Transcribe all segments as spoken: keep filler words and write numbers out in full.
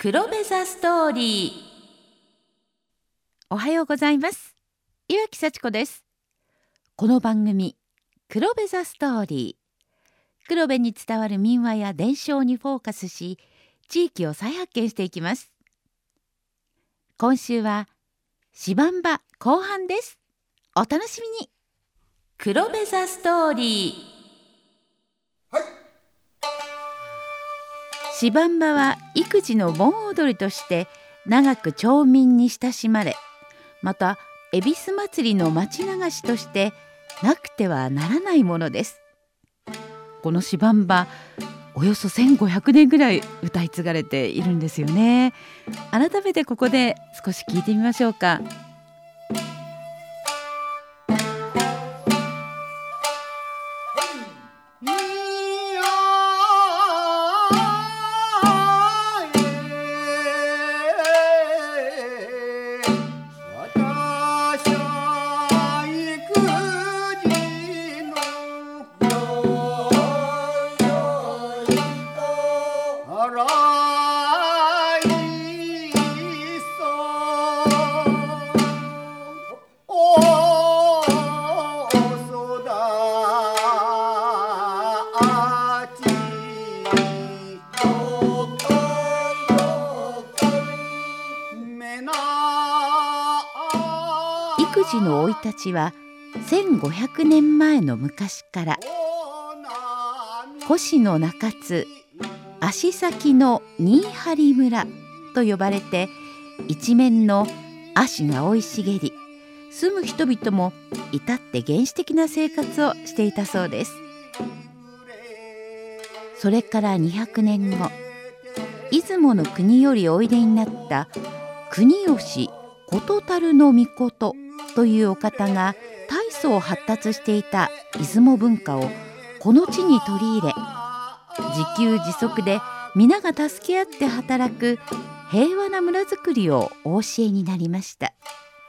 黒部座ストーリー。 おはようございます。岩木幸子です。この番組黒部座ストーリー、黒部に伝わる民話や伝承にフォーカスし、地域を再発見していきます。今週はしばんば後半です。お楽しみに。 黒部座ストーリー。 はい。 しばんばは育児の盆踊りとして長く町民に親しまれ、また恵比寿祭りの町流しとしてなくてはならないものです。このしばんば、およそせんごひゃくねんぐらい歌い継がれているんですよね。改めてここで少し聞いてみましょうか。育児の生い立ちはせんごひゃくねんまえの昔から、越の中津足先の新張村と呼ばれて、一面の足が生い茂り、住む人々も至って原始的な生活をしていたそうです。それからにひゃくねんご、出雲の国よりおいでになった国吉事足の命というお方が大層発達していた出雲文化をこの地に取り入れ、自給自足で皆が助け合って働く平和な村づくりをお教えになりました。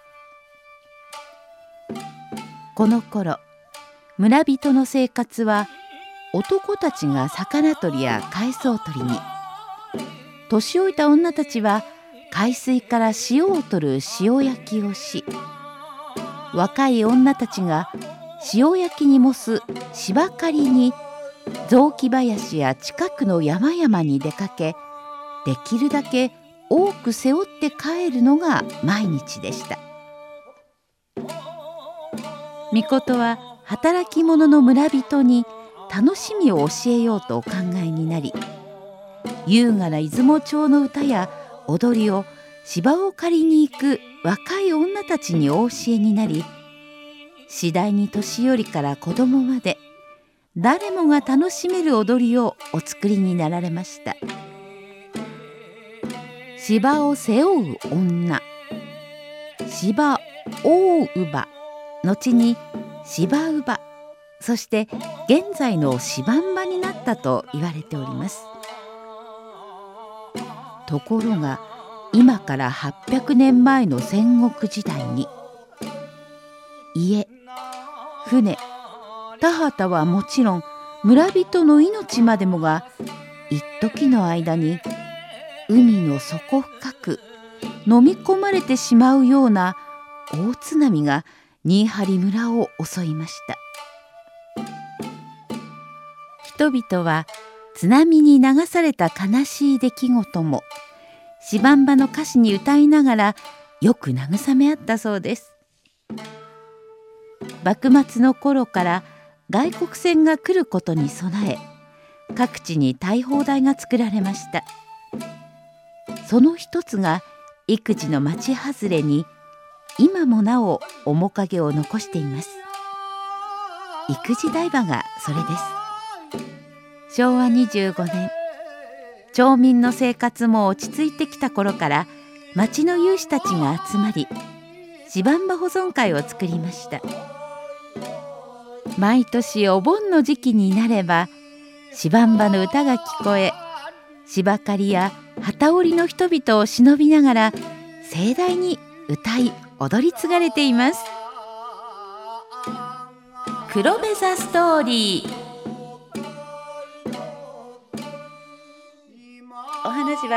この頃、村人の生活は男たちが魚取りや海藻取りに、年老いた女たちは海水から塩を取る塩焼きをし、若い女たちが塩焼きにもす芝刈りに雑木林や近くの山々に出かけ、できるだけ多く背負って帰るのが毎日でした。命は働き者の村人に楽しみを教えようとお考えになり、優雅な出雲町の歌や踊りを芝を借りに行く若い女たちにお教えになり、次第に年寄りから子供まで誰もが楽しめる踊りをお作りになられました。芝を背負う女、芝大乳母、後に芝乳母、そして現在のしばんばになったと言われております。ところが今からはっぴゃくねんまえの戦国時代に、家、船、田畑はもちろん村人の命までもが一時の間に海の底深く飲み込まれてしまうような大津波が新張村を襲いました。人々は津波に流された悲しい出来事もしばんばの歌詞に歌いながらよく慰め合ったそうです。幕末の頃から外国船が来ることに備え、各地に大砲台が作られました。その一つが育児の町外れに今もなお面影を残しています。育児台場がそれです。しょうわにじゅうごねん、町民の生活も落ち着いてきた頃から町の有志たちが集まり、しばんば保存会を作りました。毎年お盆の時期になればしばんばの歌が聞こえ、芝刈りや機織りの人々を忍びながら盛大に歌い踊り継がれています。 黒部座ストーリー。 お話は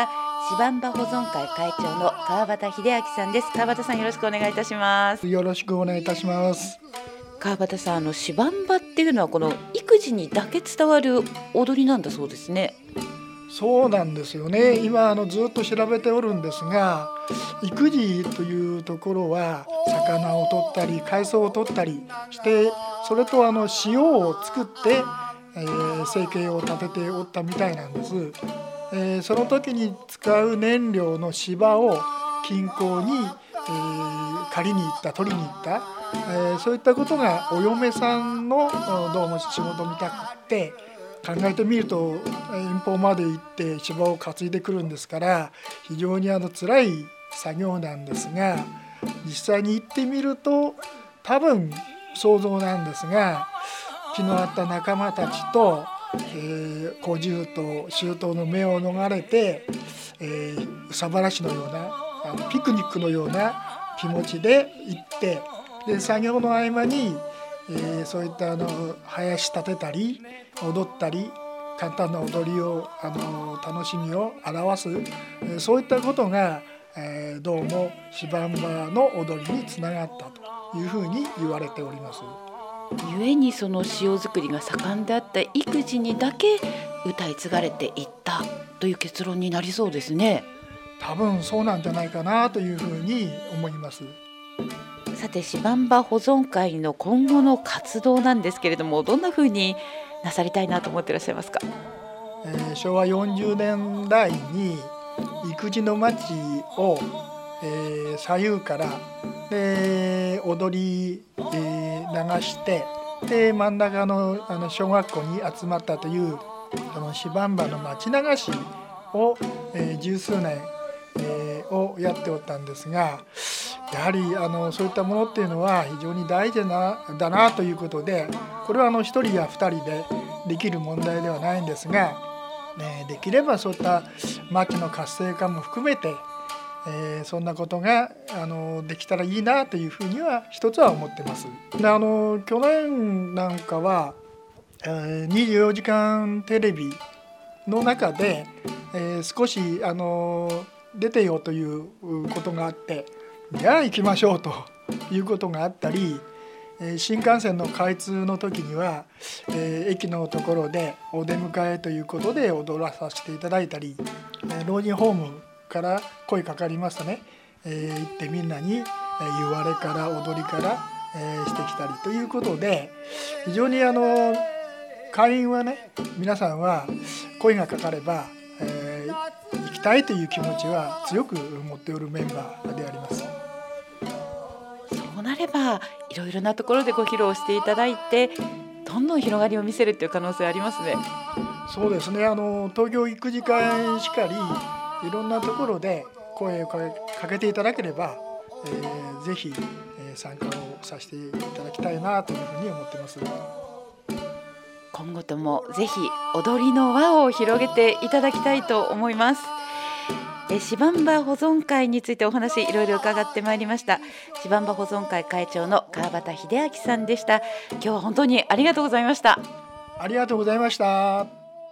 芝馬保存会会長の川端秀明さんです。川端さん、よろしくお願いいたします。 よろしくお願いいたします。 川端さん、あの芝馬っていうのはこの育児にだけ伝わる踊りなんだそうですね。 そうなんですよね。今あのずっと調べておるんですが、育児というところは魚を取ったり海藻を取ったりして、それとあの塩を作って、えー、生計を立てておったみたいなんです。えー、その時に使う燃料の芝を近郊に、えー、借りに行った取りに行った、えー、そういったことがお嫁さんのどうも仕事みたくって、考えてみると遠方まで行って芝を担いでくるんですから、非常にあの辛い作業なんですが、実際に行ってみると多分想像なんですが、気の合った仲間たちと、えー、小獣と周到の目を逃れて、えー、うさばらしのようなあのピクニックのような気持ちで行って、で作業の合間に、えー、そういったあの林立てたり踊ったり簡単な踊りをあの楽しみを表す、えー、そういったことが、えー、どうも芝馬の踊りにつながったというふうに言われております。 故にその塩作りが盛んであった育児にだけ歌い継がれていったという結論になりそうですね。 多分そうなんじゃないかなというふうに思います。 さて、芝馬保存会の今後の活動なんですけれども、どんなふうになさりたいなと思っていらっしゃいますか？ えー、しょうわよんじゅうねんだいに育児の街を、えー、左右からで踊り、えー、流して、で真ん中 の, あの小学校に集まったというその芝馬の街流しを、えー、十数年、えー、をやっておったんですが、やはりあのそういったものっていうのは非常に大事なだなということで、これはあのひとりやふたりでできる問題ではないんですが、ね、できればそういった町の活性化も含めて、えー、そんなことがあのできたらいいなというふうには一つは思ってます。であの去年なんかは、えー、にじゅうよじかんテレビの中で、えー、少しあの出てよということがあって、じゃあ行きましょうということがあったり、新幹線の開通の時には、えー、駅のところでお出迎えということで踊らさせていただいたり、老人ホームから声かかりますとね、えー、行ってみんなに、えー、言われから踊りから、えー、してきたりということで、非常にあの会員はね、皆さんは声がかかれば、えー、行きたいという気持ちは強く持っておるメンバーであります。 そうなればいろいろなところでご披露していただいて、どんどん広がりを見せるという可能性ありますね。 そうですね。あの東京育児会しかり、いろんなところで声をかけていただければ、えー、ぜひ、えー、参加をさせていただきたいなというふうに思っています。 今後ともぜひ踊りの輪を広げていただきたいと思います。え芝馬保存会についてお話いろいろ伺ってまいりました。芝馬保存会会長の川端秀明さんでした。今日は本当にありがとうございました。 ありがとうございました。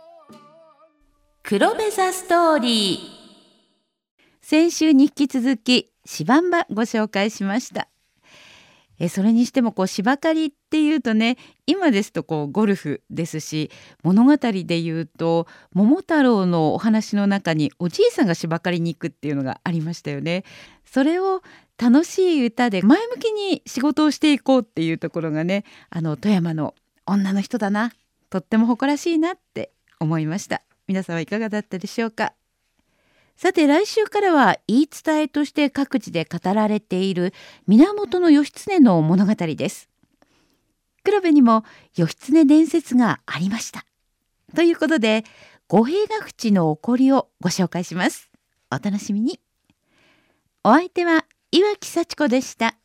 黒部ザストーリー。 先週に引き続き芝馬ご紹介しました。えそれにしてもこう芝刈りっていうとね、今ですとこうゴルフですし、物語でいうと桃太郎のお話の中におじいさんが芝刈りに行くっていうのがありましたよね。それを楽しい歌で前向きに仕事をしていこうっていうところがね、あの富山の女の人だな、とっても誇らしいなって思いました。皆さんはいかがだったでしょうか。さて来週からは言い伝えとして各地で語られている源義経の物語です。黒部にも義経伝説がありました。ということで五平ヶ淵の起こりをご紹介します。お楽しみに。お相手は岩木幸子でした。